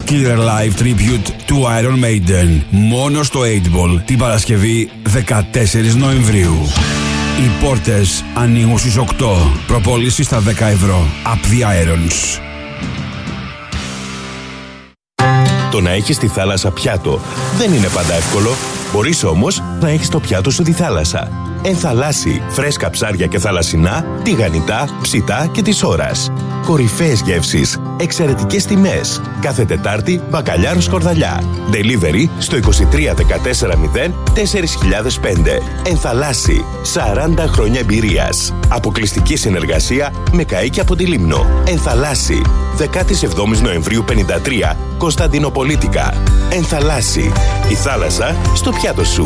Killer Live Tribute του Iron Maiden. Μόνο στο 8ball την Παρασκευή 14 Νοεμβρίου. Οι πόρτες ανοίγουν στις 8. Προπόληση στα 10 ευρώ. Up the Irons. Το να έχεις τη θάλασσα πιάτο δεν είναι πάντα εύκολο. Μπορείς όμως να έχεις το πιάτο σου τη θάλασσα. Ενθαλάσσι, φρέσκα ψάρια και θαλασσινά, τηγανιτά, ψητά και της ώρας. Κορυφαίες γεύσεις, εξαιρετικές τιμές. Κάθε Τετάρτη, μπακαλιάρο σκορδαλιά. Delivery στο 23 14 0 4005. Ενθαλάσσι, 40 χρόνια εμπειρίας. Αποκλειστική συνεργασία με καΐκι από τη Λίμνο. Ενθαλάσσι, 17 Νοεμβρίου 53, Κωνσταντινοπολίτικα. Ενθαλάσσι, η θάλασσα στο πιάτο σου.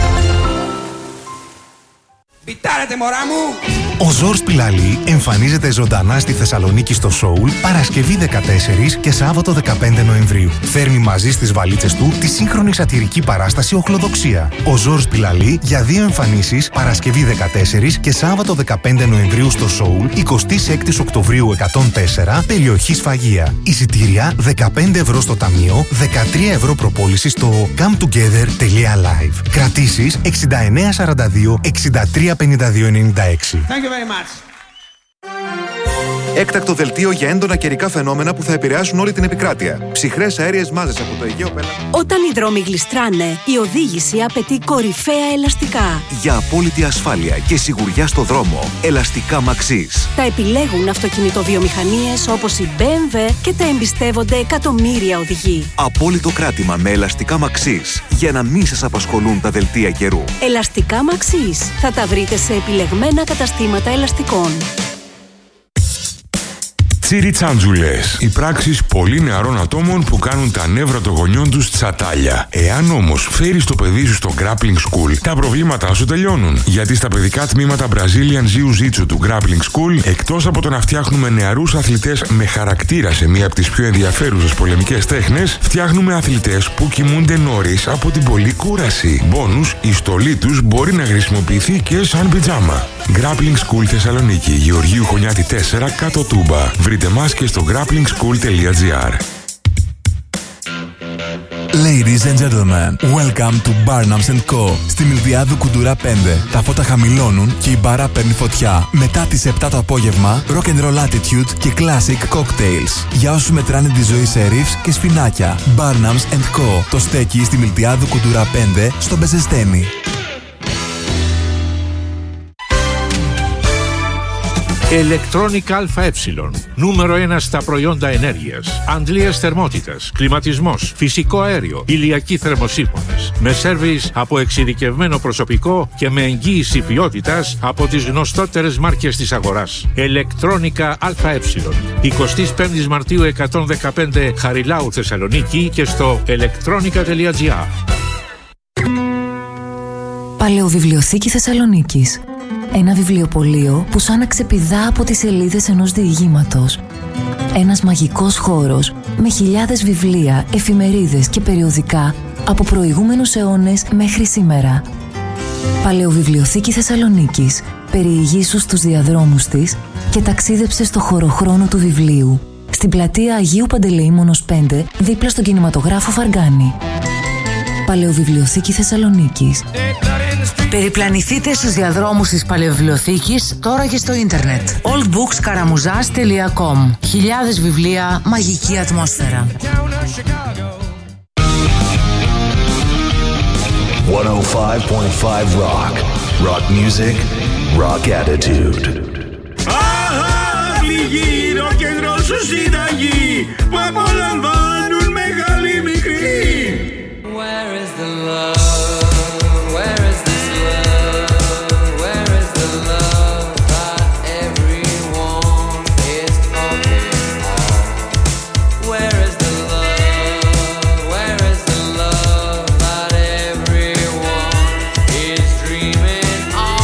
Πιτάρετε μωρά μου! Ο Ζορς Πιλαλή εμφανίζεται ζωντανά στη Θεσσαλονίκη στο Soul Παρασκευή 14 και Σάββατο 15 Νοεμβρίου. Φέρνει μαζί στις βαλίτσες του τη σύγχρονη σατιρική παράσταση Οχλοδοξία. Ο Ζορς Πιλαλή για 2 εμφανίσεις Παρασκευή 14 και Σάββατο 15 Νοεμβρίου στο Soul, 26 Οκτωβρίου 104, περιοχή Σφαγεία. Εισιτήρια 15 ευρώ στο ταμείο, 13 ευρώ προπόληση στο cometogether.live. Κρατήσεις 6942 635296. Έκτακτο δελτίο για έντονα καιρικά φαινόμενα που θα επηρεάσουν όλη την επικράτεια. Ψυχρές αέριες μάζες από το Αιγαίο Πέλαγο. Όταν οι δρόμοι γλιστράνε, η οδήγηση απαιτεί κορυφαία ελαστικά. Για απόλυτη ασφάλεια και σιγουριά στο δρόμο, ελαστικά Maxis. Τα επιλέγουν αυτοκινητοβιομηχανίες όπως η BMW και τα εμπιστεύονται εκατομμύρια οδηγοί. Απόλυτο κράτημα με ελαστικά Maxis για να μην σας απασχολούν τα δελτία καιρού. Ελαστικά Maxis. Θα τα βρείτε σε επιλεγμένα καταστήματα ελαστικών. Τσιριτσάντζουλες. Οι πράξεις πολύ νεαρών ατόμων που κάνουν τα νεύρα των γονιών τους τσατάλια. Εάν όμως φέρεις το παιδί σου στο Grappling School, τα προβλήματά σου τελειώνουν. Γιατί στα παιδικά τμήματα Brazilian Jiu-Jitsu του Grappling School, εκτός από το να φτιάχνουμε νεαρούς αθλητές με χαρακτήρα σε μία από τις πιο ενδιαφέρουσες πολεμικές τέχνες, φτιάχνουμε αθλητές που κοιμούνται νωρίς από την πολλή κούραση. Μπόνους, η στολή τους μπορεί να χρησιμοποιηθεί και σαν πιτζάμα. Grappling School Θεσσαλονίκη, Γεωργίου Χωνιάτη 4, κάτω Τούμπα. Βρείτε μας και στο grapplingschool.gr. Ladies and gentlemen, welcome to Barnums & Co. Στη Μιλδιάδου Κουντούρα 5. Τα φώτα χαμηλώνουν και η μπάρα παίρνει φωτιά. Μετά τις 7 το απόγευμα, rock and roll attitude και classic cocktails. Για όσους μετράνε τη ζωή σε ριφς και σφινάκια. Barnums & Co. Το στέκει στη Μιλδιάδου Κουντούρα 5, στο Μπεζεστένι. Electronic ΑΕ. Νούμερο 1 στα προϊόντα ενέργειας. Αντλίας θερμότητας, κλιματισμός, φυσικό αέριο, ηλιακοί θερμοσύφωνες. Με σέρβις από εξειδικευμένο προσωπικό και με εγγύηση ποιότητας από τις γνωστότερες μάρκες της αγοράς. Electronica ΑΕ. 25 Μαρτίου 115 Χαριλάου Θεσσαλονίκη και στο electronica.gr. Παλαιοβιβλιοθήκη Θεσσαλονίκης. Ένα βιβλιοπωλείο που σαν να ξεπηδά από τις σελίδες ενός διηγήματος. Ένας μαγικός χώρος με χιλιάδες βιβλία, εφημερίδες και περιοδικά από προηγούμενους αιώνες μέχρι σήμερα. Παλαιοβιβλιοθήκη Θεσσαλονίκης. Περιηγήσου στους διαδρόμους της και ταξίδεψε στο χωροχρόνο του βιβλίου. Στην πλατεία Αγίου Παντελεήμονος 5, δίπλα στον κινηματογράφο Φαργκάνη. Παλαιοβιβλιοθήκη Θεσσαλονίκης. Περιπλανηθείτε στους διαδρόμους της Παλαιοβιβλιοθήκης τώρα και στο ίντερνετ. oldbookskaramuzas.com. Χιλιάδες βιβλία, μαγική ατμόσφαιρα. 105.5 Rock. Rock music, rock attitude. Αχ, λίγοι ροκ-ν-ρολ σου συνταγή που απολαμβάνουν μεγάλοι μικροί. Where is the love? Where is this love? Where is the love that everyone is talking of? Where is the love? Where is the love that everyone is dreaming of?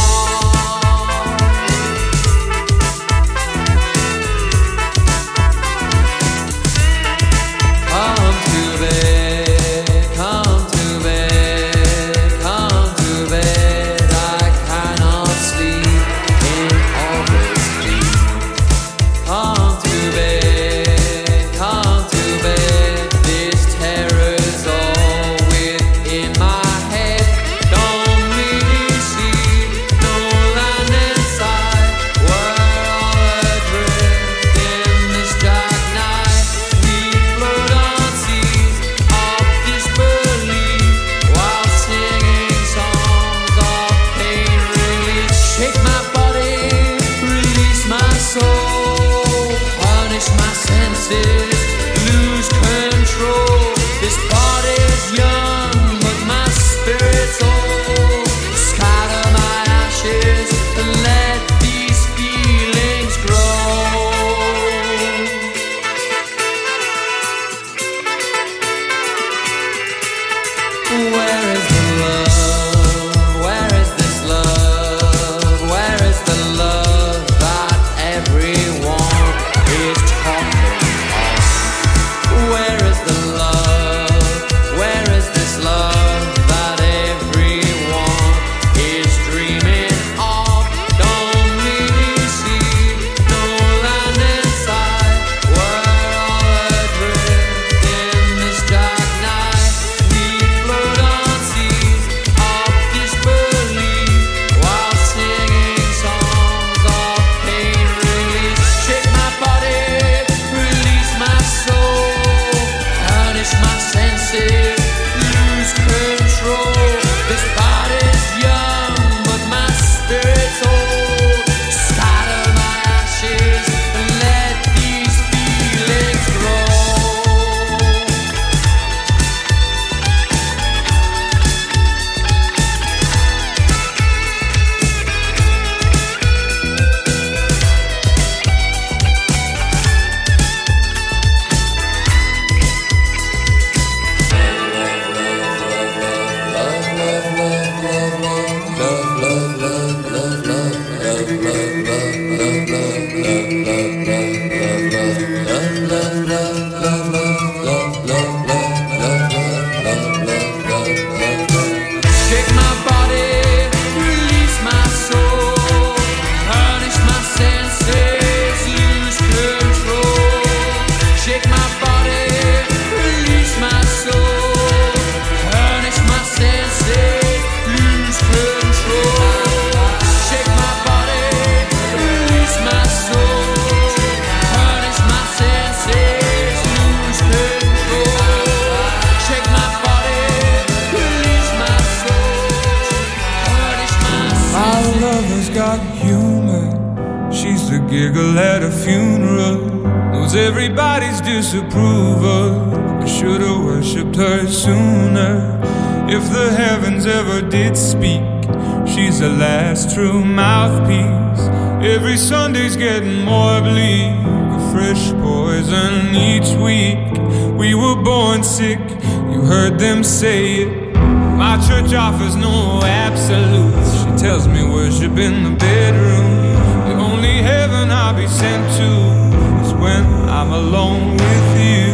giggle at a funeral, knows everybody's disapproval. I should've worshipped her sooner. If the heavens ever did speak, she's the last true mouthpiece. Every Sunday's getting more bleak, a fresh poison each week. We were born sick, you heard them say it. My church offers no absolutes. She tells me worship in the bedroom. The only heaven I'll be sent to is when I'm alone with you.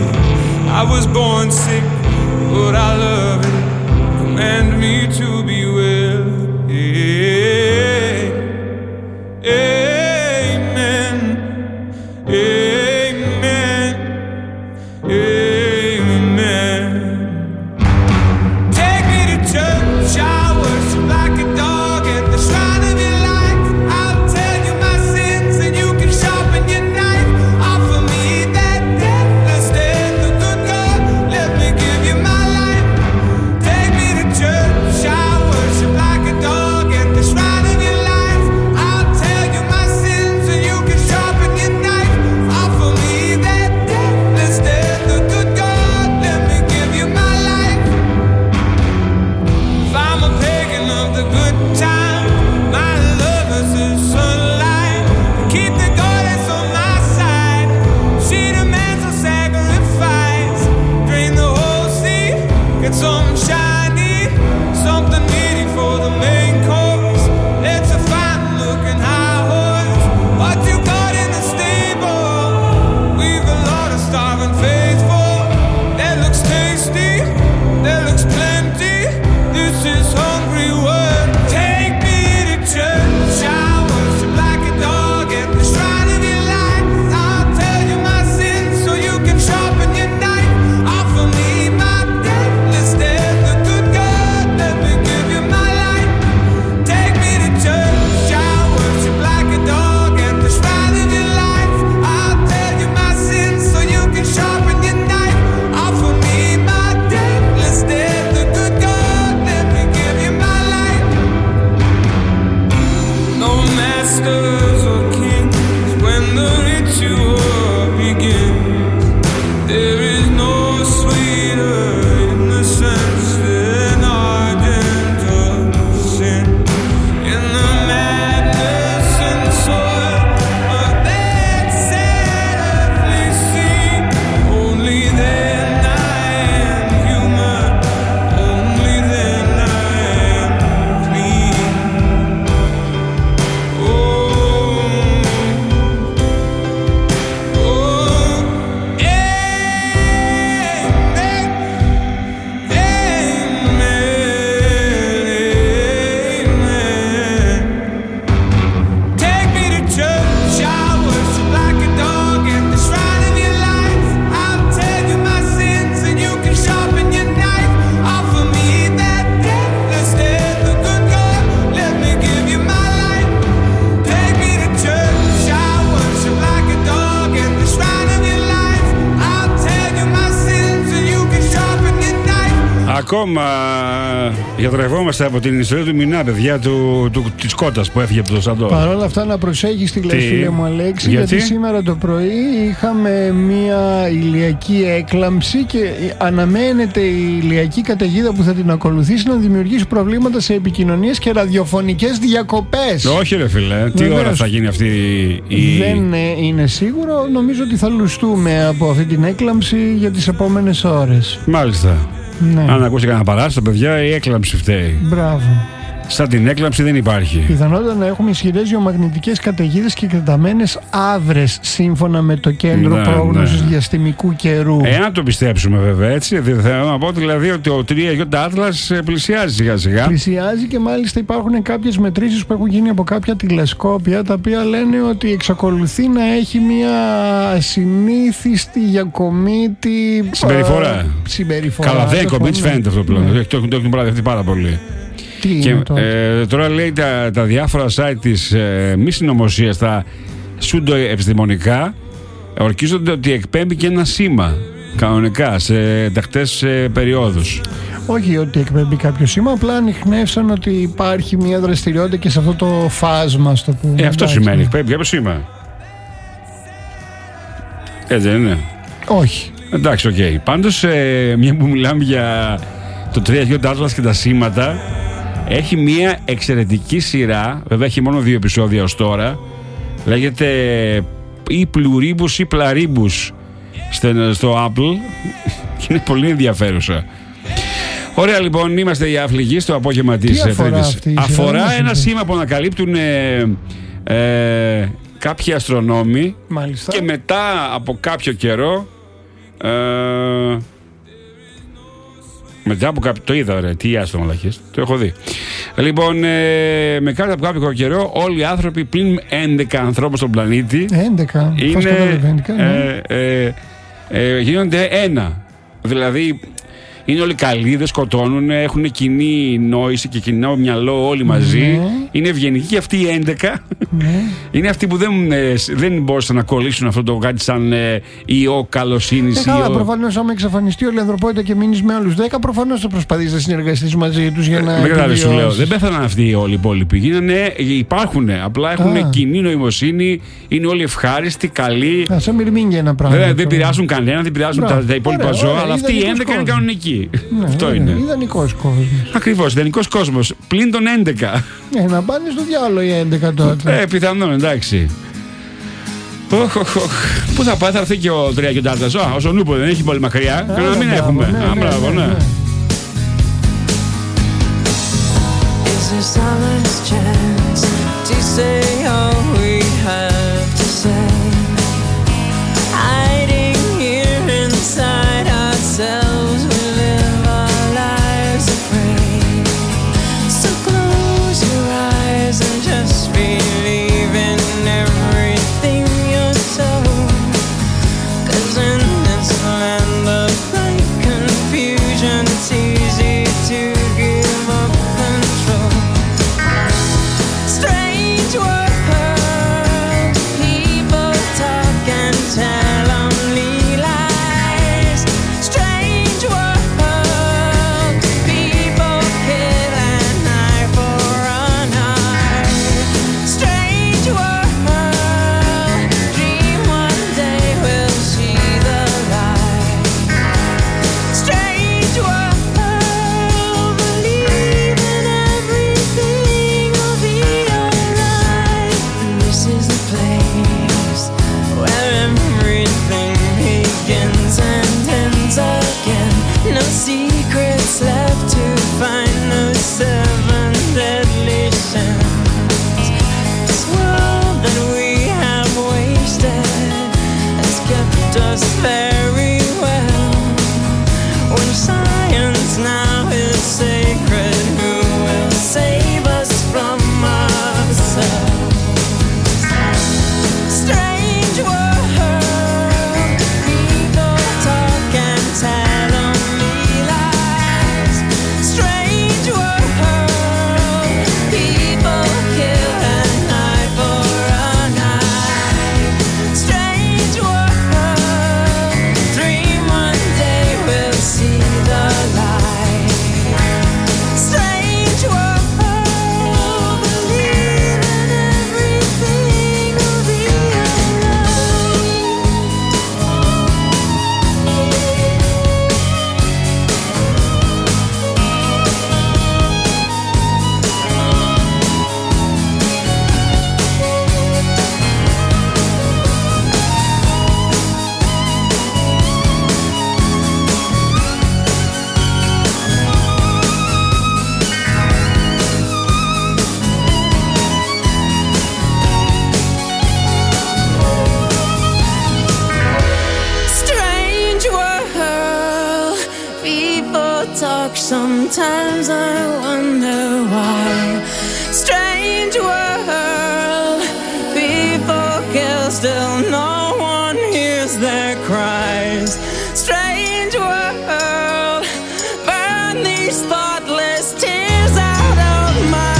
I was born sick, but I love it. Command me to be well. Amen. Amen. Amen. Take me to church, I worship like a dog at the shrine of your light. I'll tell you my sins and you can sharpen your knife. Offer me that deathless death, the good God, let me give you my life. Take me to church, I worship ακόμα γιατρευόμαστε από την ιστορία του Μινά, παιδιά, της κότας που έφυγε από το Σαντό. Παρ' όλα αυτά να προσέχεις τι λες, φίλε μου Αλέξη, γιατί σήμερα το πρωί είχαμε μια ηλιακή έκλαμψη και αναμένεται η ηλιακή καταιγίδα που θα την ακολουθήσει να δημιουργήσει προβλήματα σε επικοινωνίες και ραδιοφωνικές διακοπές. Όχι ρε φίλε, τι ώρα θα γίνει αυτή η... Δεν είναι σίγουρο, νομίζω ότι θα λουστούμε από αυτή την έκλαμψη για τις επόμενες ώρες. Μάλιστα. Ναι. Αν ακούσει κανένα παράστατο, παιδιά, η έκλαμψη φταίει. Μπράβο. Σαν την έκλαμψη δεν υπάρχει. Πιθανότατα να έχουμε ισχυρές γεωμαγνητικές καταιγίδες και εκτεταμένες άβρες σύμφωνα με το κέντρο πρόγνωσης διαστημικού καιρού. Εάν το πιστέψουμε βέβαια, έτσι. Θέλω να πω δηλαδή ότι ο 3Ι Atlas πλησιάζει σιγά σιγά. Πλησιάζει και μάλιστα υπάρχουν κάποιες μετρήσεις που έχουν γίνει από κάποια τηλεσκόπια τα οποία λένε ότι εξακολουθεί να έχει μια ασυνήθιστη για κομίτη συμπεριφορά. Καλά, δεν κομίτη φαίνεται αυτό πλέον. Το έχουν παραδεχτεί πάρα πολύ. Και τώρα λέει τα διάφορα site της μη συνωμοσίας, τα σουντοεπιστημονικά, ορκίζονται ότι εκπέμπει και ένα σήμα κανονικά σε τακτές περιόδους. Όχι ότι εκπέμπει κάποιο σήμα, απλά ανιχνεύσαν ότι υπάρχει μια δραστηριότητα και σε αυτό το φάσμα, στο πούμε. Αυτό σημαίνει, εκπέμπει κάποιο σήμα. Έτσι δεν είναι? Όχι. Εντάξει, οκ. Πάντως, μια που μιλάμε για το 3Ι Atlas και τα σήματα, έχει μια εξαιρετική σειρά, βέβαια έχει μόνο 2 επεισόδια ως τώρα, λέγεται ή Πλουρίμπους ή Πλαρίμπους στο Apple και είναι πολύ ενδιαφέρουσα. Ωραία, λοιπόν, είμαστε οι άφληγοι στο απόγευμα της Τρίτης. Αφορά ένα σήμα που ανακαλύπτουν κάποιοι αστρονόμοι. Μάλιστα. Και μετά από κάποιο καιρό μετά από κάποιο. Το είδα, ρε. Τι άστρο μαλακίες. Το έχω δει. Λοιπόν, με κάτω από κάποιο καιρό, όλοι οι άνθρωποι πλην 11 ανθρώπους στον πλανήτη. 11. Γίνονται ένα. Δηλαδή, είναι όλοι καλοί, δεν σκοτώνουν, έχουν κοινή νόηση και κοινό μυαλό όλοι μαζί. Ναι. Είναι ευγενικοί και αυτοί οι 11. Ναι. Είναι αυτοί που δεν μπορούσαν να κολλήσουν αυτό το κάτι σαν ιό καλοσύνης. Προφανώς, άμα εξαφανιστεί όλη η ανθρωπότητα και μείνεις με άλλους 10, προφανώς θα προσπαθείς να συνεργαστείς μαζί τους για να. Σου λέω, δεν πέθαναν αυτοί όλοι οι υπόλοιποι. Υπάρχουν. Απλά έχουν κοινή νοημοσύνη, είναι όλοι ευχάριστοι, καλοί. Σαν μυρμήγκια ένα πράγμα. Δεν πειράζουν κανέναν, δεν πειράζουν τα υπόλοιπα ζώα, αλλά αυτοί οι 11 είναι κανονικοί. Ναι, αυτό είναι. Ιδανικός κόσμος. Ακριβώς, ιδανικός κόσμος. Πλην των 11. Να πάνε στο διάλογο οι 11 τότε. Πιθανόν, εντάξει. Πού θα πάει, θα έρθει και ο 3Ι Atlas. Ο Σονούπο δεν έχει πολύ μακριά. Να μην έχουμε. Μπράβο, ναι. Strange world. People talk, sometimes I wonder why. Strange world, people kill, still no one hears their cries. Strange world, burn these thoughtless tears out of my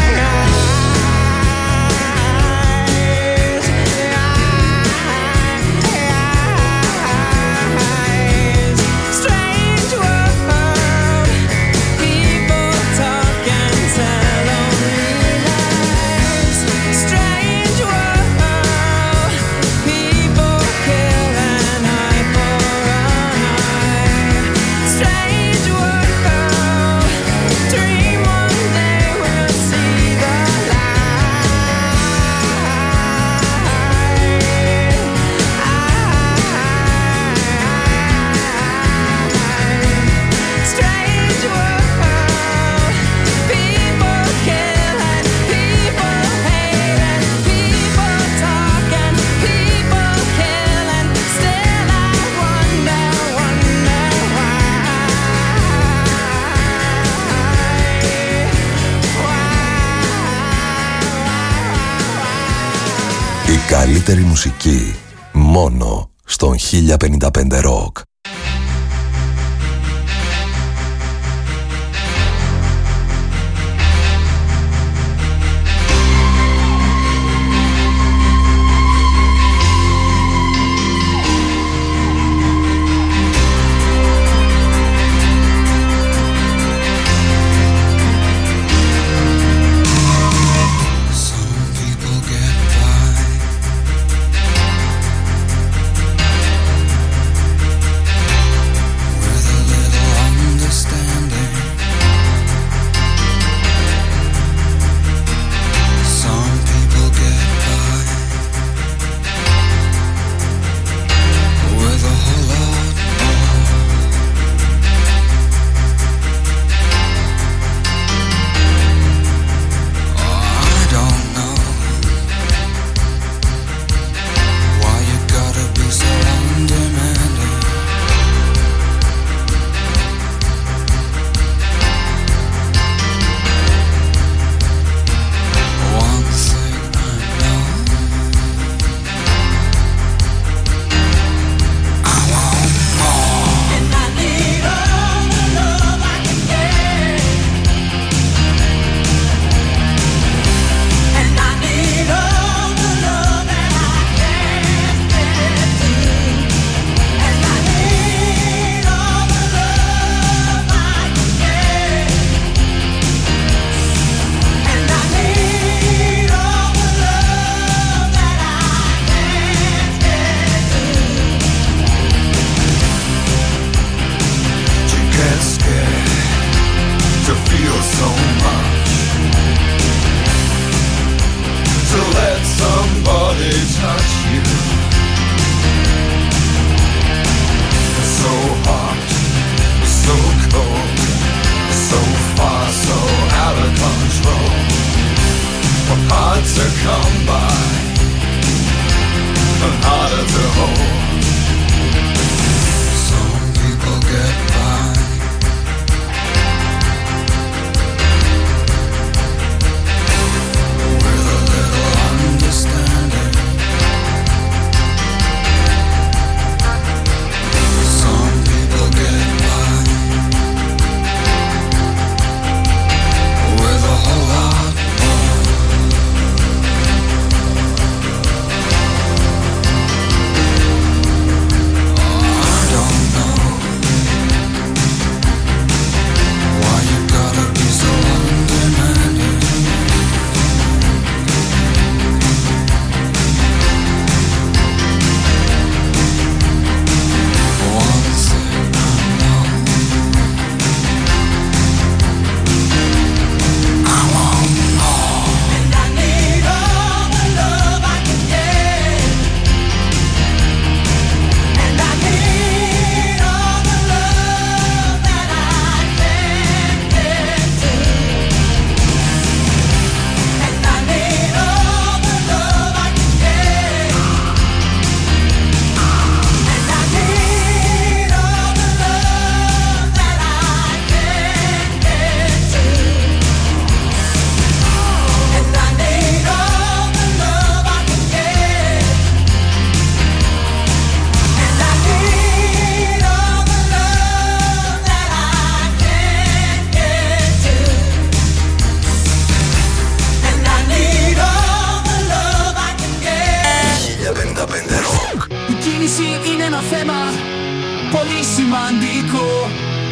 καλύτερη μουσική μόνο στον 1055 Rock.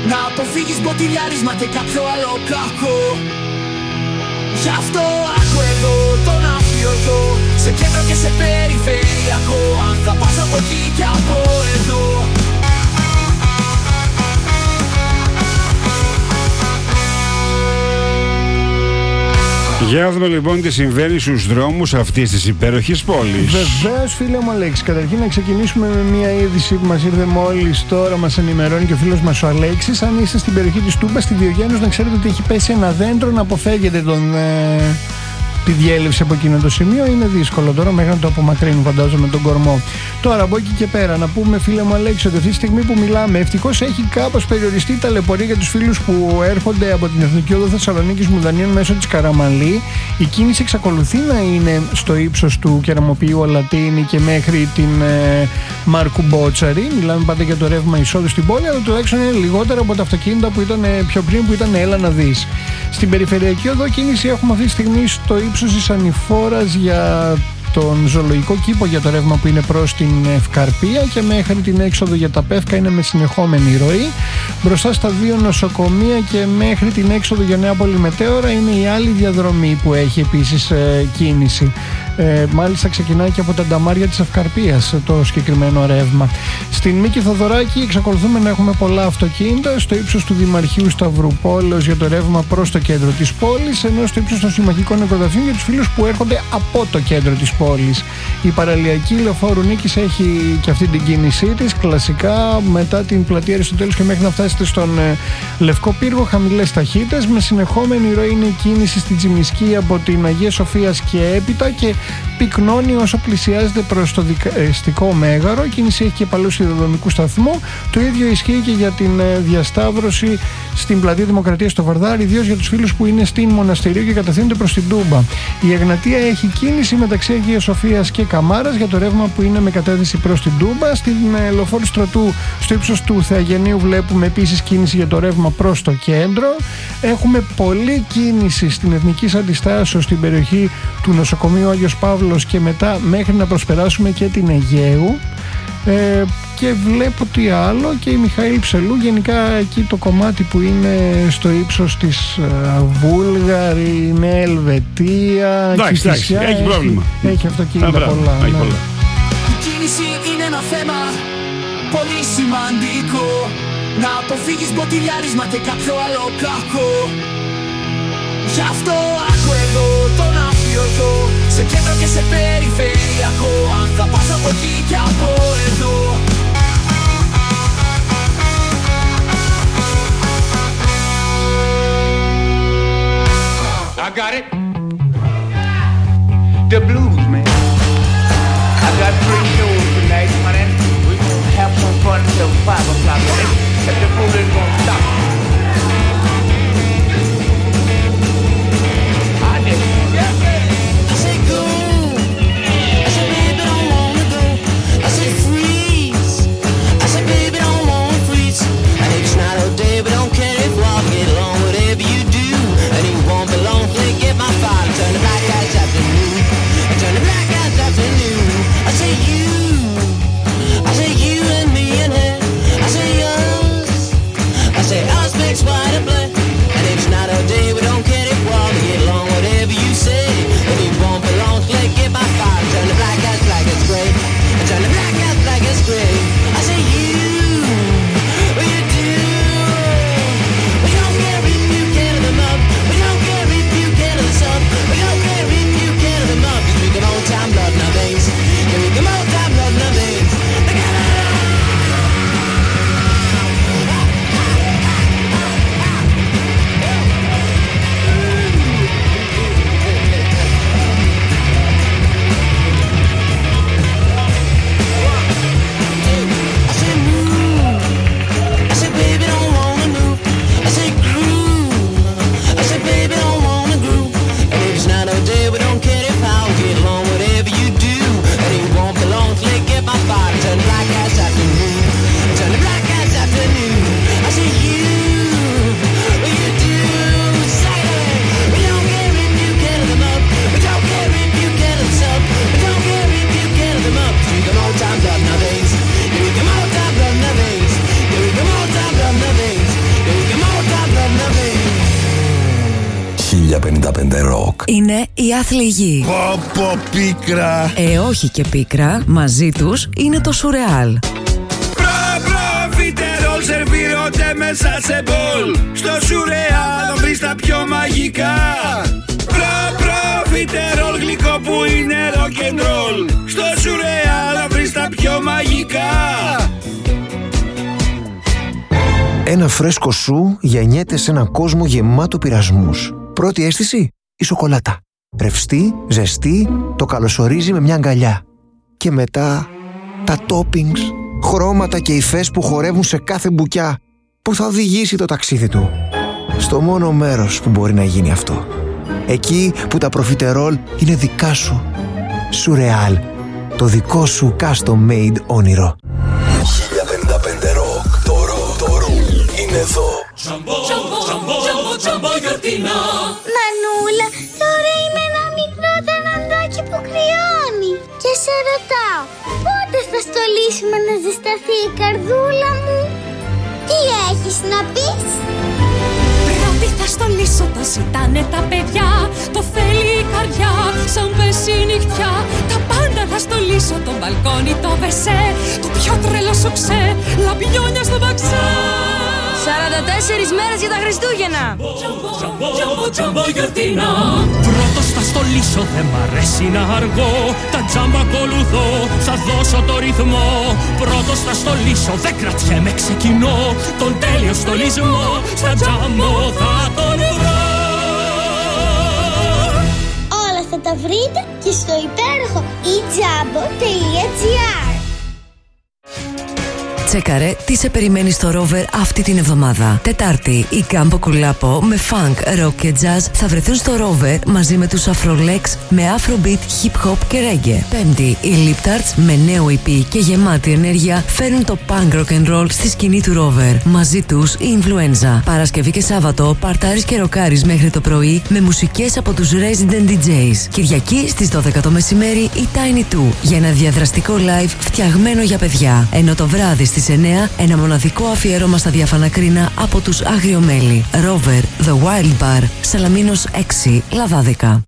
να αποφύγεις μποτιλιάρισμα και κάποιο άλλο κακό. Γι' αυτό άκου εδώ τον αφιωτό, σε κέντρο και σε περιφερειακό, αν θα πας από εκεί και από εδώ. Για να δούμε λοιπόν τι συμβαίνει στους δρόμους αυτής της υπέροχης πόλης. Βεβαίως, φίλε μου Αλέξη, καταρχήν να ξεκινήσουμε με μια είδηση που μας ήρθε μόλις τώρα, μας ενημερώνει και ο φίλος μας ο Αλέξης. Αν είστε στην περιοχή της Τούμπας, στη Διογένους, να ξέρετε ότι έχει πέσει ένα δέντρο, να αποφεύγετε τη διέλευση από εκείνο το σημείο. Είναι δύσκολο τώρα μέχρι να το απομακρύνουν, φαντάζομαι, τον κορμό. Τώρα από εκεί και πέρα να πούμε, φίλε μου Αλέξη, ότι αυτή τη στιγμή που μιλάμε, ευτυχώς έχει κάπως περιοριστεί η ταλαιπωρία για τους φίλους που έρχονται από την Εθνική Οδό Θεσσαλονίκης Μουδανίων μέσω της Καραμαλή. Η κίνηση εξακολουθεί να είναι στο ύψος του Κεραμοποιείου Αλατίνη και μέχρι την Μάρκου Μπότσαρη. Μιλάμε πάντα για το ρεύμα εισόδου στην πόλη, αλλά τουλάχιστον είναι λιγότερα από τα αυτοκίνητα που ήταν πιο πριν, που ήταν έλα να δεις. Στην περιφερειακή οδό κίνηση έχουμε αυτή τη στιγμή στο ύψος της ανηφόρας για τον ζωολογικό κήπο, για το ρεύμα που είναι προς την Ευκαρπία, και μέχρι την έξοδο για τα Πεύκα είναι με συνεχόμενη ροή. Μπροστά στα δύο νοσοκομεία και μέχρι την έξοδο για Νέα Πόλη Μετέωρα είναι η άλλη διαδρομή που έχει επίσης κίνηση. Μάλιστα ξεκινάει και από τα νταμάρια της Ευκαρπίας το συγκεκριμένο ρεύμα. Στην Μίκη Θοδωράκη εξακολουθούμε να έχουμε πολλά αυτοκίνητα στο ύψος του Δημαρχείου Σταυρουπόλεως για το ρεύμα προς το κέντρο της πόλης, ενώ στο ύψος των Συμμαχικών Νεκροταφείων για τους φίλους που έρχονται από το κέντρο της πόλης. Η παραλιακή Λεωφόρου Νίκης έχει και αυτή την κίνησή της κλασικά μετά την πλατεία Αριστοτέλους και μέχρι να φτάσετε στον Λευκό Πύργο, χαμηλές ταχύτητες. Με συνεχόμενη ροή είναι η κίνηση στην Τσιμισκή από την Αγία Σοφίας και έπειτα, και πυκνώνει όσο πλησιάζεται προς το δικαστικό μέγαρο. Η κίνηση έχει και παλαιού σιδηροδρομικού σταθμού. Το ίδιο ισχύει και για την διασταύρωση στην πλατεία Δημοκρατίας στο Βαρδάρι, ιδίως για τους φίλους που είναι στην Μοναστηρίου και κατευθύνονται προς την Τούμπα. Η Εγνατία έχει κίνηση μεταξύ Αγίας Σοφίας και Καμάρας για το ρεύμα που είναι με κατεύθυνση προς την Τούμπα. Στην Λεωφόρου Στρατού, στο ύψος του Θεαγενείου, βλέπουμε επίσης κίνηση για το ρεύμα προς το κέντρο. Έχουμε πολλή κίνηση στην Εθνικής Αντιστάσεως στην περιοχή του νοσοκομείου Άγιος Παύλος και μετά μέχρι να προσπεράσουμε και την Αιγαίου. Και βλέπω τι άλλο, και η Μιχαήλ Ψελού, γενικά εκεί το κομμάτι που είναι στο ύψος της Βούλγαρη, είναι Ελβετία, εντάξει, έχει πρόβλημα. Έχει αυτοκίνητα πολλά. Η κίνηση είναι ένα θέμα πολύ σημαντικό, να αποφύγεις μποτιλιάρισμα και κάποιο άλλο κακό. Γι' αυτό άκου εδώ τον αφιωτό, σε κέντρο και σε περιφερειακό, αν θα πας από εκεί και από εδώ. I got it. The blues, man. I got 3 shows tonight, man. We gonna have some fun till 5 o'clock. If the police gonna stop. I say go. I say baby don't wanna go. I say freeze. I say baby don't wanna freeze. And it's not a day, but don't care if I get along whatever you do. And you won't belong, play get my fire. Turn the black guys afternoon. Turn the black guys afternoon. I say you. I say you and me and her. I say us. I say us makes white and black. And it's not a day, we don't care if we get along whatever you say. And you won't belong, play get my fire. Turn the black guys black as gray. Turn the black guys black as gray. I say you. Well you do. We don't care if you get them up. We don't care if you get us up. We don't care if you get them up. Cause we come on time blood in our veins. Yeah, we come on time blood in our veins. 1055 Rock. Είναι η άθλη γη. Πω πίκρα. Όχι και πίκρα, μαζί τους είναι το σουρεάλ. Προφιτερόλ σερβίρονται μέσα σε μπολ. Στο σουρεάλ βρεις τα πιο μαγικά. Προφιτερόλ γλυκό που είναι rock and roll. Στο σουρεάλ βρεις τα πιο μαγικά. Ένα φρέσκο σου γεννιέται σε έναν κόσμο γεμάτο πειρασμούς. Πρώτη αίσθηση, η σοκολάτα. Ρευστή, ζεστή, το καλωσορίζει με μια αγκαλιά. Και μετά, τα toppings, χρώματα και υφές που χορεύουν σε κάθε μπουκιά, που θα οδηγήσει το ταξίδι του στο μόνο μέρος που μπορεί να γίνει αυτό. Εκεί που τα προφιτερόλ είναι δικά σου. Σουρεάλ, το δικό σου custom made όνειρο. 1055 Rock. Το ροκ είναι εδώ. Μανούλα, τώρα είμαι ένα μικρό ταναντάκι που κρυώνει. Και σε ρωτάω, πότε θα στολίσουμε να ζεσταθεί η καρδούλα μου? Τι έχεις να πεις? Πρώτη θα στολίσω, το ζητάνε τα παιδιά. Το θέλει η καρδιά, σαν πέσει η νυχτιά. Τα πάντα θα στολίσω, το μπαλκόνι, το βεσέ. Το πιο τρελό σου ξέ, λαμπιόνια στο μπαξέ. 44 μέρες για τα Χριστούγεννα. Τζαμπο γιορτινά. Πρώτος θα στολίσω, δεν μ' αρέσει να αργώ. Τα τζάμπα ακολουθώ, θα δώσω το ρυθμό. Πρώτος θα στολίσω, δεν κρατιέμαι, ξεκινώ. Τον τέλειο στολισμό, στα τζάμπο θα τον βρω. Όλα θα τα βρείτε και στο υπέροχο ejambo.gr. Τσέκαρε τι σε περιμένει στο Rover αυτή την εβδομάδα. Τετάρτη, η Κάμπο Κουλάπο με funk, rock και jazz θα βρεθούν στο Rover μαζί με τους Afrolex με Afrobeat, hip hop και reggae. Πέμπτη, οι Liptards με νέο EP και γεμάτη ενέργεια φέρνουν το punk rock and roll στη σκηνή του Rover. Μαζί τους η Influenza. Παρασκευή και Σάββατο παρτάρεις και ροκάρεις μέχρι το πρωί με μουσικές από τους Resident DJs. Κυριακή στις 12 το μεσημέρι η Tiny 2 για ένα διαδραστικό live φτιαγμένο για παιδιά. Ενώ το βράδυ στις 9 ένα μοναδικό αφιέρωμα στα διάφανα κρίνα από τους Αγριομέλη. Rover, The Wild Bar, Σαλαμίνος 6, Λαδάδικα.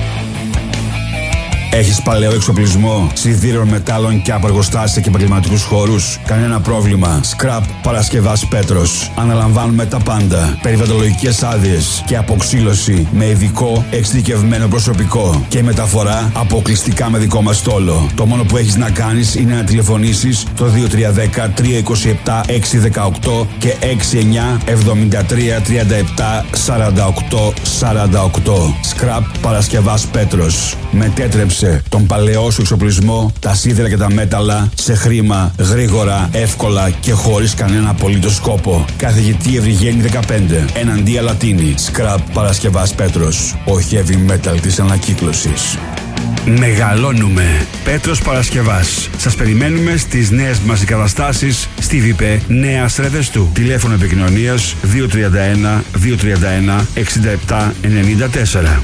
Έχεις παλαιό εξοπλισμό, σιδήρων, μετάλλων και από εργοστάσια και επαγγελματικούς χώρους? Κανένα πρόβλημα. Scrap Παρασκευάς Πέτρος. Αναλαμβάνουμε τα πάντα. Περιβαλλοντολογικές άδειες και αποξύλωση με ειδικό εξειδικευμένο προσωπικό. Και μεταφορά αποκλειστικά με δικό μας στόλο. Το μόνο που έχεις να κάνεις είναι να τηλεφωνήσεις το 2310 327 618 και 69 73 37 48 48. Scrap Παρασκευάς Πέτρος. Μετέτρεψε τον παλαιό σου εξοπλισμό, τα σίδερα και τα μέταλλα σε χρήμα, γρήγορα, εύκολα και χωρίς κανένα απολύτως κόπο. Καθηγητή Ευρυγένη 15, εναντία Λατίνη. Scrap Παρασκευάς Πέτρος. Ο heavy metal της ανακύκλωσης. Μεγαλώνουμε. Πέτρος Παρασκευάς. Σας περιμένουμε στις νέες μας εγκαταστάσεις στη ΒΙΠΕ Νέα Στρεδεστού. Τηλέφωνο επικοινωνίας 231 231 67 94.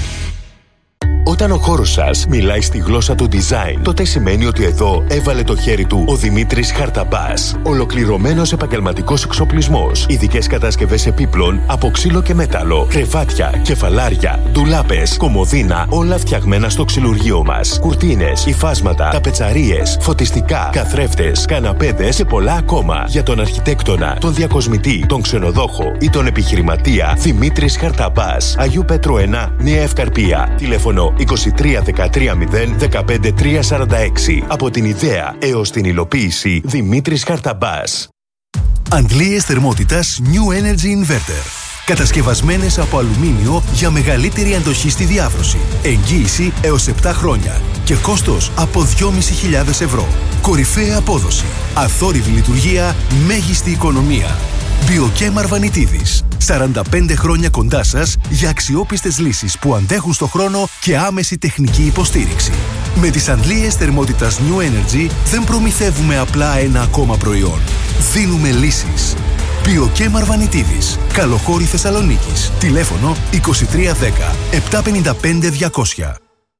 Όταν ο χώρος σας μιλάει στη γλώσσα του design, τότε σημαίνει ότι εδώ έβαλε το χέρι του ο Δημήτρης Χαρταμπάς. Ολοκληρωμένος επαγγελματικός εξοπλισμός, ειδικές κατασκευές επίπλων από ξύλο και μέταλλο, κρεβάτια, κεφαλάρια, ντουλάπες, κομοδίνα, όλα φτιαγμένα στο ξυλουργείο μας. Κουρτίνες, υφάσματα, ταπετσαρίες, φωτιστικά, καθρέφτες, καναπέδες και πολλά ακόμα. Για τον αρχιτέκτονα, τον διακοσμητή, τον ξενοδόχο ή τον επιχειρηματία, Δημήτρης Χαρταμπάς. Αγίου Πέτρου 1, Νέα Ευκαρπία. Τηλέφωνο 23 13 0 15 346. Από την ιδέα έως την υλοποίηση, Δημήτρης Χαρταμπάς. Αντλίες θερμότητας New Energy Inverter. Κατασκευασμένες από αλουμίνιο για μεγαλύτερη αντοχή στη διάβρωση. Εγγύηση έως 7 χρόνια. Και κόστος από 2.500 ευρώ. Κορυφαία απόδοση. Αθόρυβη λειτουργία. Μέγιστη οικονομία. Biochem Αρβανιτίδης. 45 χρόνια κοντά σας για αξιόπιστες λύσεις που αντέχουν στο χρόνο και άμεση τεχνική υποστήριξη. Με τις αντλίες θερμότητας New Energy δεν προμηθεύουμε απλά ένα ακόμα προϊόν. Δίνουμε λύσεις. Biochem Αρβανιτίδης. Καλοχώρη Θεσσαλονίκης. Τηλέφωνο 2310 755 200.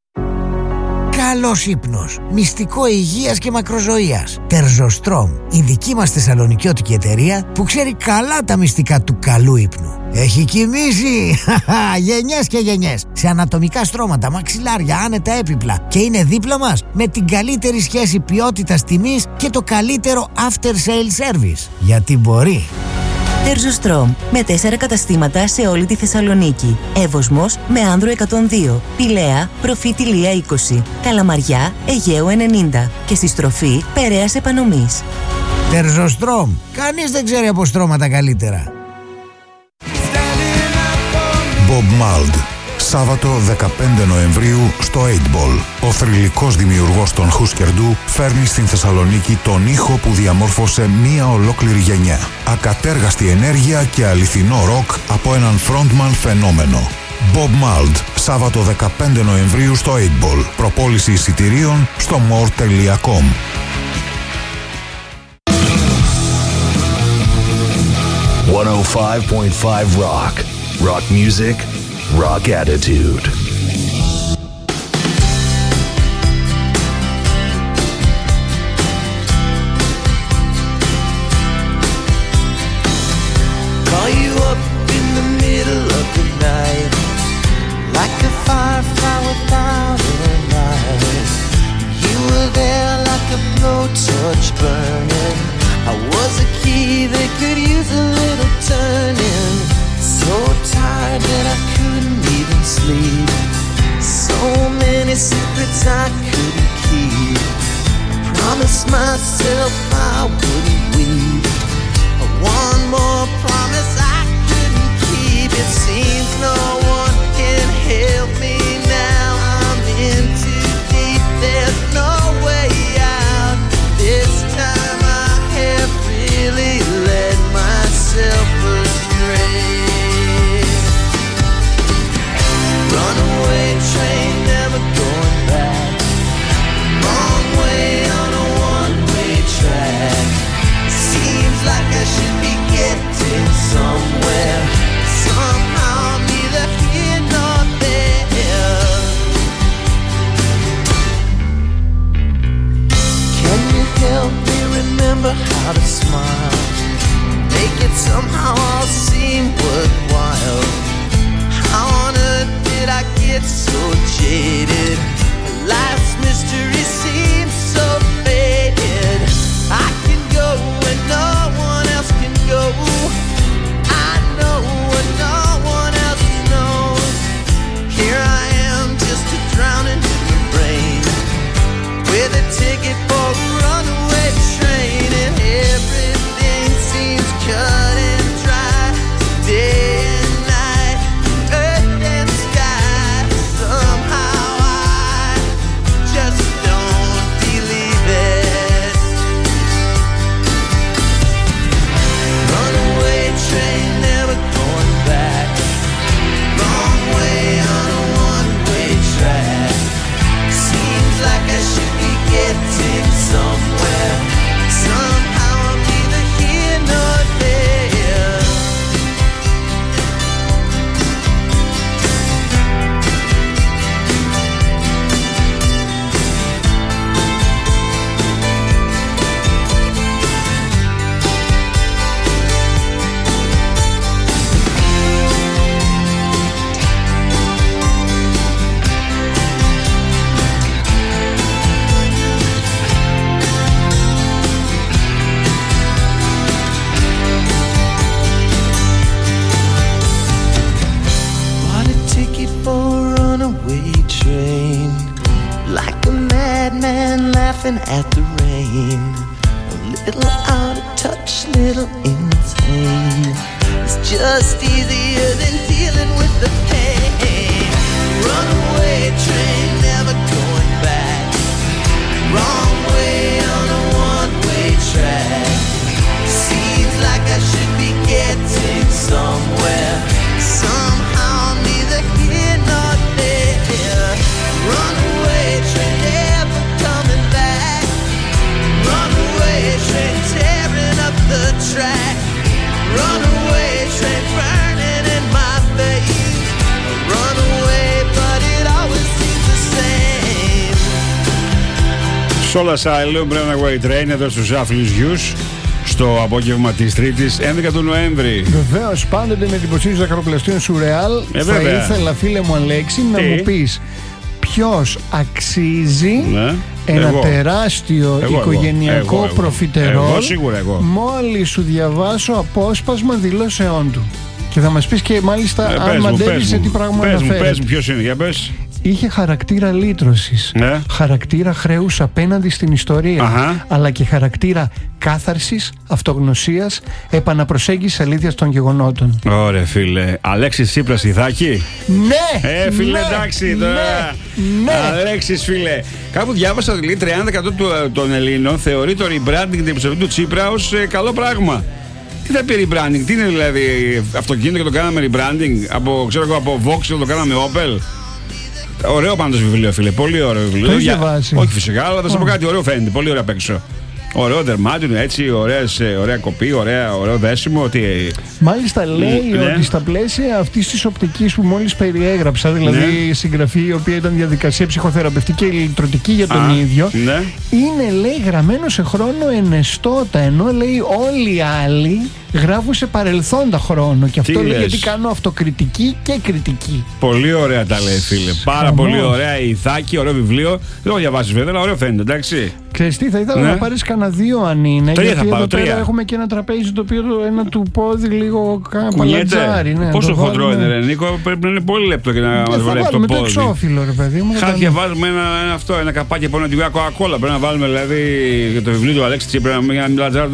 Καλός ύπνος, μυστικό υγείας και μακροζωίας. Τερζοστρόμ, η δική μας θεσσαλονικιώτικη εταιρεία που ξέρει καλά τα μυστικά του καλού ύπνου. Έχει κοιμήσει γενιές και γενιές σε ανατομικά στρώματα, μαξιλάρια, άνετα έπιπλα και είναι δίπλα μας με την καλύτερη σχέση ποιότητας τιμής και το καλύτερο after sale service. Γιατί μπορεί. Τερζοστρόμ με 4 καταστήματα σε όλη τη Θεσσαλονίκη. Εύωσμος με Άνδρο 102, Πηλαία, Προφήτη Λία 20, Καλαμαριά, Αιγαίου 90 και στη στροφή Περαίας Επανομής. Τερζοστρόμ, κανείς δεν ξέρει από στρώματα καλύτερα. Bob Mould, Σάββατο 15 Νοεμβρίου στο 8ball. Ο θρυλικός δημιουργός των Husker Du φέρνει στην Θεσσαλονίκη τον ήχο που διαμόρφωσε μία ολόκληρη γενιά. Ακατέργαστη ενέργεια και αληθινό ροκ από έναν frontman φαινόμενο. Bob Mould, Σάββατο 15 Νοεμβρίου στο 8ball. Προπόληση εισιτηρίων στο more.com. .5 Rock. Rock music, rock attitude. Call you up in the middle of the night, like a firefly without a light. You were there like a blowtorch burning. I was a key that could use a little turning. So tired that I couldn't even sleep. So many secrets I couldn't keep. I promised myself I wouldn't weep. One more promise I couldn't keep. It seems no one can help me now. I'm in too deep, there's no way out. This time I have really led myself astray. Runaway train, never going back. Wrong way on a one-way track. Seems like I should be getting somewhere. Somehow I'm neither here nor there. Can you help me remember how to smile? Make it somehow all seem worthwhile. How on earth did I get so jaded? Life's mystery seems so faded. I can go where no one else can go. I know what no one else knows. Here I am, just a drowning in the rain, with a ticket for a runaway train, and everything seems cut and dry. Day and night, earth and sky. Somehow I just don't believe it. Runaway train, never going back. Wrong way on a one-way track. Seems like I should be getting somewhere. Somehow I'm neither here nor there. Bought a ticket for a runaway train, like a madman laughing at the rain. A little out of touch, little insane. It's just easier than dealing with the pain. Runaway train, never going back. Wrong way on a one-way track. Seems like I should be getting somewhere. Somehow I'm neither here nor there. Runaway train, never coming back. Runaway train, tearing up the track. Runaway train, burning in my face. Runaway, but it always seems the same. Soul Asylum, Runaway Train, εδώ στους άφλιους γιους. στο απόγευμα της Τρίτης, 11 του Νοέμβρη. Βεβαίως, πάντοτε με την υποστήριξη δεκαροπλαστείων Σουρεάλ. Θα ήθελα, φίλε μου Αλέξη, να μου πεις ποιος αξίζει ένα τεράστιο οικογενειακό προφιτερόλ. Μόλις σου διαβάσω απόσπασμα δηλώσεών του. Και θα μας πεις και μάλιστα αν μαντεύεις σε τι πράγμα αναφέρει. Πες μου, ποιος είναι, για πες. Είχε χαρακτήρα λύτρωσης, χαρακτήρα χρέους απέναντι στην ιστορία, αλλά και χαρακτήρα κάθαρσης, αυτογνωσίας, επαναπροσέγγισης αλήθειας των γεγονότων. Ωραία, φίλε. Αλέξης Τσίπρας Ιθάκη. Ναι! Φίλε, εντάξει τώρα. Ναι. Αλέξης, φίλε. Κάπου διάβασα ότι 30% των Ελλήνων θεωρεί το rebranding την επιστροφή του Τσίπρα ως καλό πράγμα. Τι θα πει rebranding, τι είναι δηλαδή αυτοκίνητο και το κάναμε rebranding, από Vauxhall το κάναμε Opel. Ωραίο πάντως βιβλίο, φίλε. Πολύ ωραίο βιβλίο. Το έχεις διαβάσει? Όχι φυσικά, αλλά θα σας πω κάτι ωραίο φαίνεται. Πολύ ωραίο απ' έξω. Ωραίο δερμάτινο, έτσι, ωραία κοπή, ωραίο δέσιμο. Μάλιστα λέει ότι στα πλαίσια αυτής της οπτικής που μόλις περιέγραψα, δηλαδή συγγραφή η οποία ήταν διαδικασία ψυχοθεραπευτική και ηλεκτρωτική για τον ίδιο, είναι λέει γραμμένο σε χρόνο ενεστώτα, ενώ λέει όλοι οι άλλοι γράφουν σε παρελθόντα χρόνο. Και αυτό λέει γιατί κάνω αυτοκριτική και κριτική. Πολύ ωραία τα λέει, φίλε. Πάρα πολύ ωραία. Η Ιθάκη, ωραίο βιβλίο. Δεν το διαβάζεις βέβαια, αλλά ωραίο φαίνεται, εντάξει. Ξέρεις τι, θα ήθελα να πάρεις κανένα δύο αν είναι. Γιατί εδώ πέρα έχουμε και ένα τραπέζι το οποίο ένα του πόδι λίγο παλατζάρι. Πόσο χοντρό είναι, ρε Νίκο, πρέπει να είναι πολύ λεπτό και να μας βολεύει το πόδι. Το εξώφυλλο, ρε παιδί μου. Χάθια βάζουμε ένα καπάκι από ένα τυγουά Coca-Cola. Πρέπει να βάλουμε δηλαδή για το βιβλίο του Αλέξη Τσίπρα για να μην λατζάρει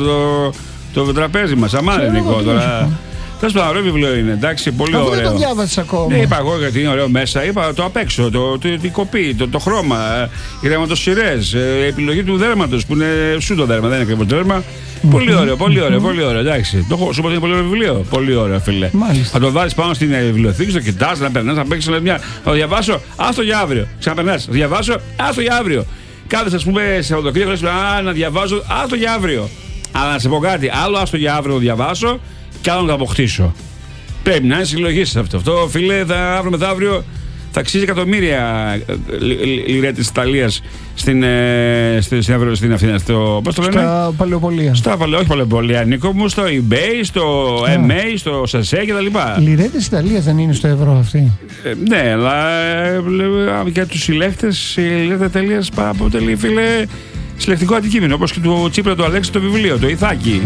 το τραπέζι μας. Αμάρε Νίκο τώρα. Τέλος πάντων, ωραίο βιβλίο είναι, εντάξει, πολύ ωραίο. Δεν το διάβασες ακόμα. Ναι, είπα εγώ γιατί είναι ωραίο μέσα. Είπα το απ' έξω, την κοπή, το χρώμα, οι ρευματοσυρές, η επιλογή του δέρματος που είναι σούτο δέρμα, δεν είναι ακριβώς δέρμα. Πολύ ωραίο, πολύ ωραίο, εντάξει. Σου πω ότι είναι πολύ ωραίο βιβλίο. Πολύ ωραίο, φίλε. Θα το βάλεις πάνω στην βιβλιοθήκη, το κοιτάς, να περνάς, να παίξεις μια. Θα το διαβάσω, άστο για αύριο. Ξαναπερνάς, θα διαβάσω, άστο για αύριο. Κάθεσαι, ας πούμε, σε Σαββατοκύριακο, να διαβάζω, άστο για αύριο. Αλλά να σε πω κάτι, άλλο άστο για αύριο το διαβάσω και άλλο να το αποκτήσω. Πρέπει να είναι συλλογή σε αυτό. Αυτό, φίλε, αύριο μεθαύριο θα αξίζει εκατομμύρια λιρέ της Ιταλίας στην Αθήνα. Πώς το λένε? Στα παλαιοπολία. Όχι παλαιοπολία, Νίκο μου, στο eBay, στο MA, στο Σασέ κτλ. Λιρέ της Ιταλίας δεν είναι στο ευρώ αυτή? Ναι, αλλά για τους συλλέκτες η λιρέ Ιταλίας αποτελεί, φίλε, συλλεκτικό αντικείμενο, όπως και του Τσίπρα του Αλέξη το βιβλίο, το Ιθάκη.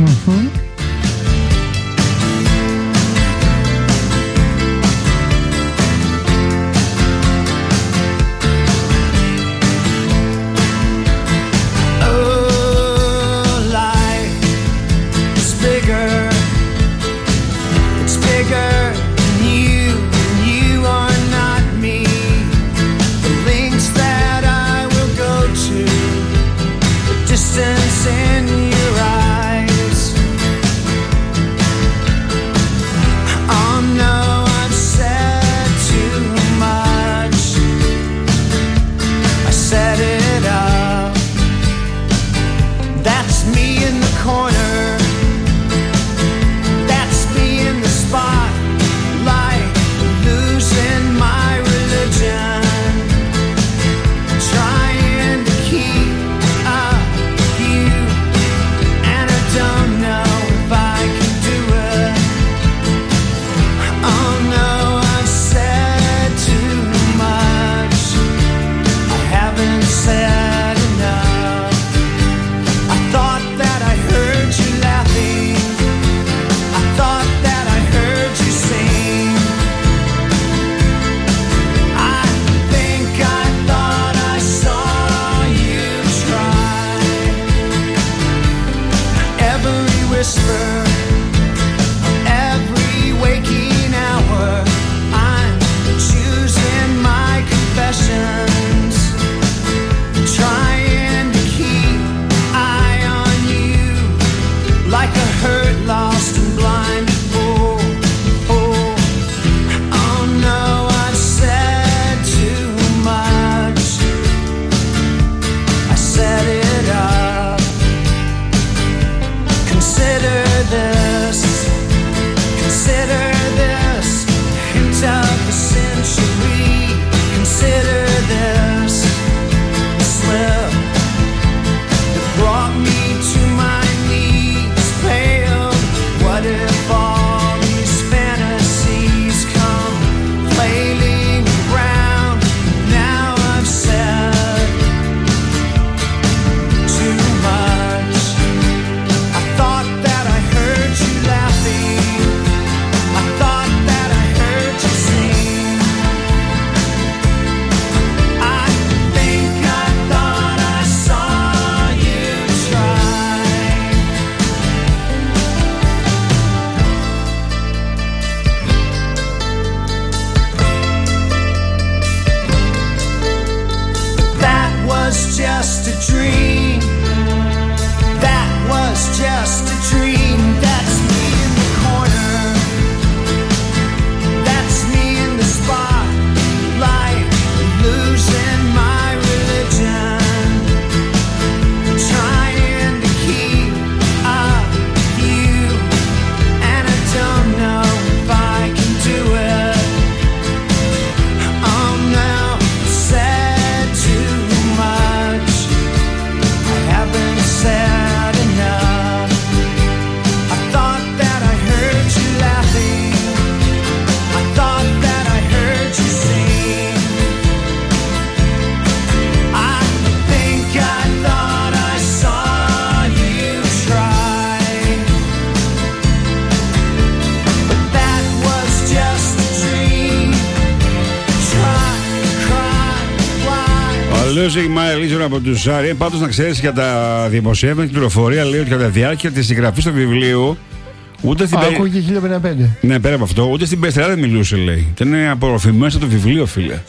Καλώς η Μάια Λίζων από του Σάρι. Πάντως να ξέρεις για τα δημοσιεύματα και πληροφορία λέει ότι κατά τη διάρκεια της συγγραφής του βιβλίου ούτε στην Άκουγε 1055. Ναι, πέρα από αυτό, ούτε στην Περιστερά δεν μιλούσε, λέει. Ήταν απορροφημένο το βιβλίο, φίλε.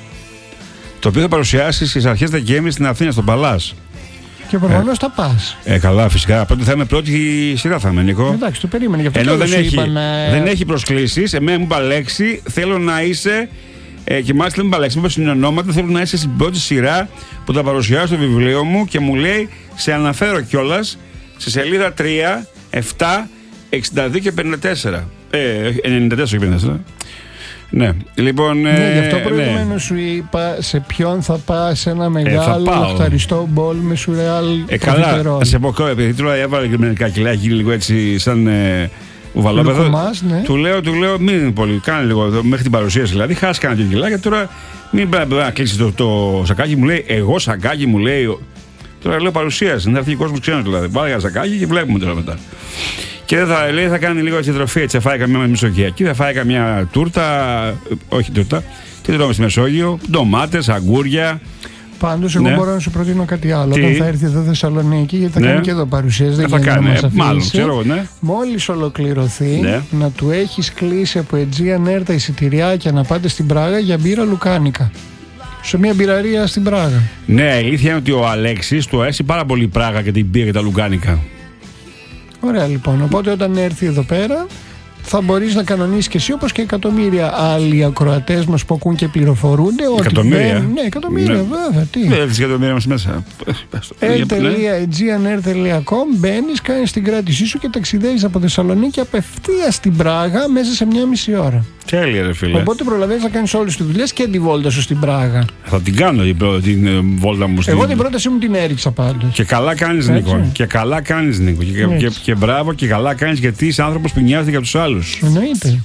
Το οποίο θα παρουσιάσει στις αρχές Δεκέμβρη στην Αθήνα, στο Παλάς. Και προφανώς θα πας. Καλά, φυσικά. Πρώτα θα είμαι πρώτη σειρά, θα είμαι, Νίκο. Εντάξει, το περίμενε. Γι' αυτό ενώ δεν έχει προσκλήσεις. Εμένα μου είπα λέξη, θέλω να είσαι. Και μάλιστα μου είπα λέξη, μου είπα συνονόματα, θέλω να είσαι στην πρώτη σειρά που θα παρουσιάσω το βιβλίο μου και μου λέει, σε αναφέρω κιόλας, στη σελίδα 3, 7, 62 και 54. 94 και 54. Ναι, λοιπόν. Ναι, γι' αυτό προηγουμένως σου είπα σε ποιον θα πας, ένα μεγάλο λαχταριστό μπολ με σουρεάλ. Καλά, σε πω επειδή τώρα έβαλε και μερικά κιλά, γίνει λίγο έτσι σαν ουβαλόπεδο. Ναι. Του λέω, μην πολύ, κάνε λίγο μέχρι την παρουσίαση. Δηλαδή, χάσει κανένα 2 κιλά και τώρα μην πρέπει να κλείσει το σακάκι μου, λέει. Εγώ σακάκι μου, λέει. Τώρα λέω παρουσίαση, να έρθει ο κόσμος ξένος δηλαδή. Βάλε ένα σακάκι και βλέπουμε τώρα μετά. Και θα κάνει λίγο έτσι τροφή, έτσι θα φάει καμιά μεσογειακή, θα φάει καμιά τούρτα, όχι τούρτα, τι τρώμε στη Μεσόγειο, ντομάτες, αγκούρια. Πάντως εγώ μπορώ να σου προτείνω κάτι άλλο. Όταν θα έρθει εδώ Θεσσαλονίκη, γιατί θα κάνει και εδώ παρουσίες, δεν θα κάνει, μάλλον, ξέρω, ναι. Μόλις ολοκληρωθεί, να του έχεις κλείσει από Aegean Air τα εισιτηριάκια να πάτε στην Πράγα για μπύρα λουκάνικα. Σε μια μπειραρία στην Πράγα. Ναι, αλήθεια είναι ότι ο Αλέξης του αρέσει πάρα πολύ η Πράγα και την πήρε τα λουκάνικα. Ωραία λοιπόν, οπότε όταν έρθει εδώ πέρα θα μπορείς να κανονίσεις και εσύ όπως και εκατομμύρια άλλοι ακροατές μας που ακούν και πληροφορούνται. Εκατομμύρια. Ναι, εκατομμύρια, βέβαια. Τι. Εκατομμύρια μας μέσα. L.aegeanair.com, μπαίνεις, κάνεις την κράτησή σου και ταξιδεύεις από Θεσσαλονίκη απευθείας στην Πράγα μέσα σε 1,5 ώρα. Τέλεια, ρε φίλε. Οπότε προλαβαίνεις να κάνεις όλες τις δουλειές και τη βόλτα σου στην Πράγα. Θα την κάνω την βόλτα μου στην. Εγώ την πρότασή μου την έριξα πάντως. Και καλά κάνεις, Νίκο. Και καλά κάνεις, Νίκο. Και μπράβο και καλά κάνεις, γιατί είσαι άνθρωπος που νοιάζεται για τους άλλους. Εννοείται.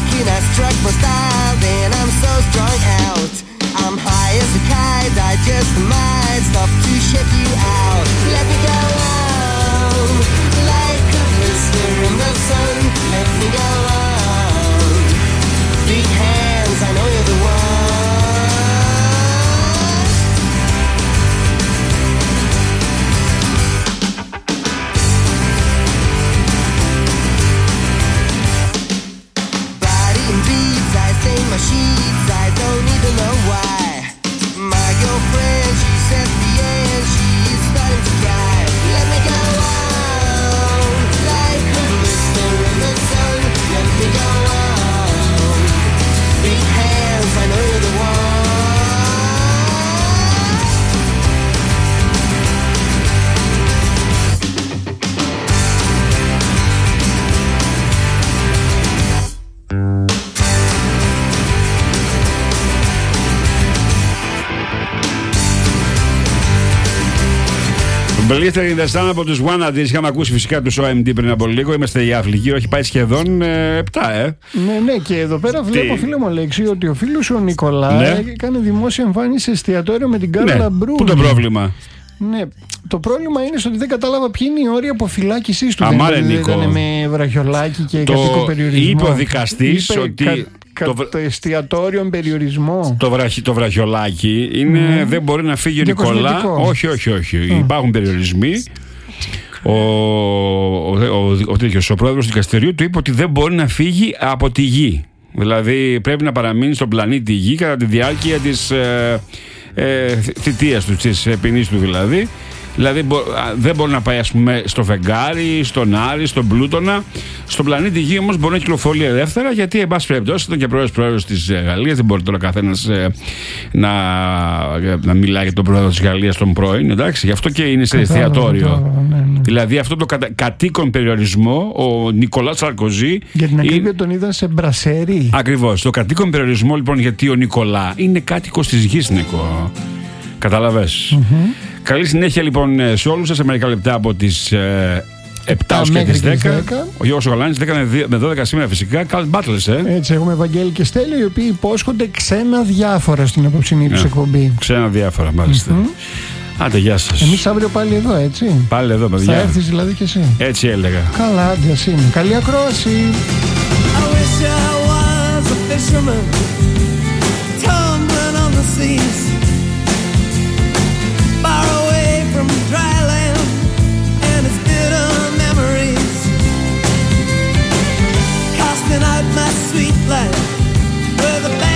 walking, I struck my style, then I'm so strung out. I'm high as a kite, I just might stop to ship you out. Let me go on, like a blister in the sun. Let me go on, big hands, I know you're the one. Body and beads, I stain my sheets, I don't even know why. My girlfriend, she said the end, she's starting to cry. Let me go on, like a blister in the sun. Let me go on, big hands, I know you're the one. Μπελίστερ in the Sun από τους Wannadies. Είχαμε ακούσει φυσικά τους OMD πριν από λίγο. Είμαστε η Αυλική, όχι πάει σχεδόν 7, Ναι, και εδώ πέρα βλέπω, φίλε μου Αλέξη, ότι ο φίλος ο Νικολά έκανε δημόσια εμφάνιση σε εστιατόριο με την Κάρολα Μπρούμ. Πού το πρόβλημα? Ναι, το πρόβλημα είναι στο ότι δεν κατάλαβα ποιοι είναι οι όροι αποφυλάκησής του. Αμάρε, δεν Νίκο. ήταν με βραχιολάκι και κατοίκο περιορισμό. Είπε ο δικαστής ότι το εστιατόριο περιορισμό. Το βραχιολάκι είναι, δεν μπορεί να φύγει ο Νικολά. Όχι. Υπάρχουν περιορισμοί. Ο πρόεδρος του δικαστηρίου του είπε ότι δεν μπορεί να φύγει από τη γη. Δηλαδή πρέπει να παραμείνει στον πλανήτη Γη κατά τη διάρκεια της θητείας του, της ποινής του δηλαδή. Δηλαδή δεν μπορεί να πάει, ας πούμε, στο φεγγάρι, στον Άρη, στον Πλούτονα. Στον πλανήτη Γη όμως μπορεί να κυκλοφορεί ελεύθερα, γιατί εν πάση περιπτώσει ήταν και πρόεδρος της Γαλλίας. Δεν μπορεί τώρα καθένας να μιλάει για τον πρόεδρο της Γαλλίας, τον πρώην. Εντάξει, γι' αυτό και είναι σε εστιατόριο. Ναι. Δηλαδή αυτό το κατοίκον περιορισμό ο Νικολά Σαρκοζή. Για την ακρίβεια τον είδαν σε μπρασέρι. Ακριβώς. Το κατοίκον περιορισμό λοιπόν, γιατί ο Νικολά είναι κάτοικος της γης, Νίκο. Κατάλαβες. Καλή συνέχεια λοιπόν σε όλους σας, σε μερικά λεπτά από τις 7 ως και τις 10. Ο Γιώργος Γαλάνης 10 με 12 σήμερα φυσικά. Καλ μπάτλες, Έτσι, έχουμε Ευαγγέλη και Στέλιο, οι οποίοι υπόσχονται ξένα διάφορα στην απόψινή τους εκπομπή. Ξένα διάφορα, μάλιστα. Άντε, γεια σας. Εμείς αύριο πάλι εδώ, έτσι. Πάλι εδώ, παιδιά. Θα έρθεις δηλαδή κι εσύ. Έτσι έλεγα. Καλά, άντε, ας είναι. Καλή ακρόαση. Far away from dry land and its bitter memories, casting out my sweet life where the